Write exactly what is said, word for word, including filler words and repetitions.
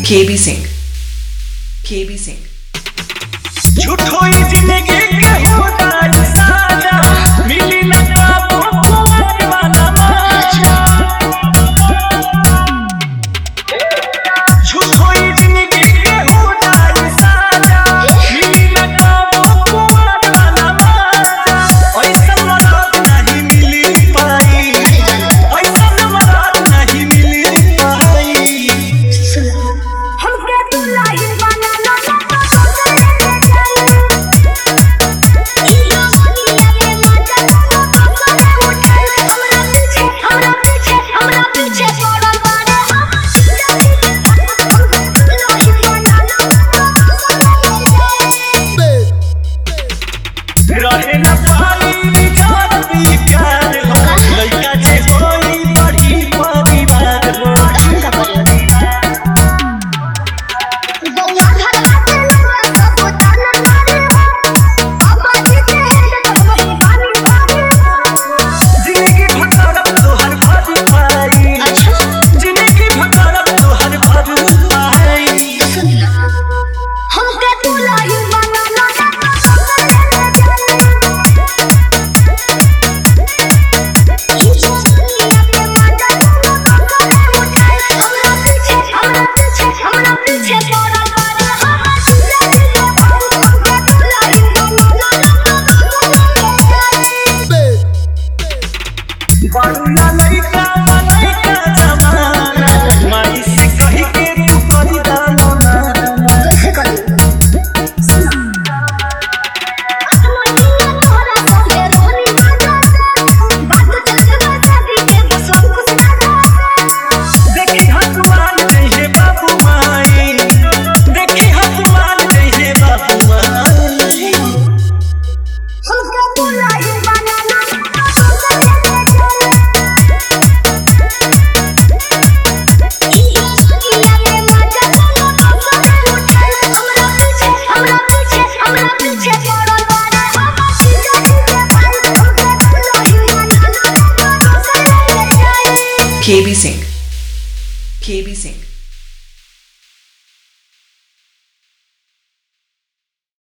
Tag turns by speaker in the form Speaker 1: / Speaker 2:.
Speaker 1: KB Singh KB Singh
Speaker 2: झूठो ही जिंदगी के होता साजा मिली न पाबो कुंवर वाला मजा झूठो ही जिंदगी के होता साजा मिली न पाबो कुंवर वाला मजा ऐसा मराद नहीं मिली पाई ऐसा मराद नहीं मिली पाई
Speaker 3: हमके दुल्हन बनाना
Speaker 2: रहे न पाई जाती प्यार हो लइका जे होई बड़ी परिवार हो जिंदगी भटकब तोहर भर पाई जिंदगी भटकब तोहर भर पाई
Speaker 3: हमके दुल्हन बनाना
Speaker 2: बारूला लइका लइका जमाना माई से कहि के तू करी दानो ना
Speaker 3: कैसे करी सुना आत्मा दिया तोरा संगे रोनी माना बात चलते शादी के बस कुछ ना
Speaker 2: देखी हसवान जइहे बाबू माई देखी हसवान जइहे बाबू माई
Speaker 3: हमके दुल्हन बनाना
Speaker 1: केबी सिंह केबी सिंह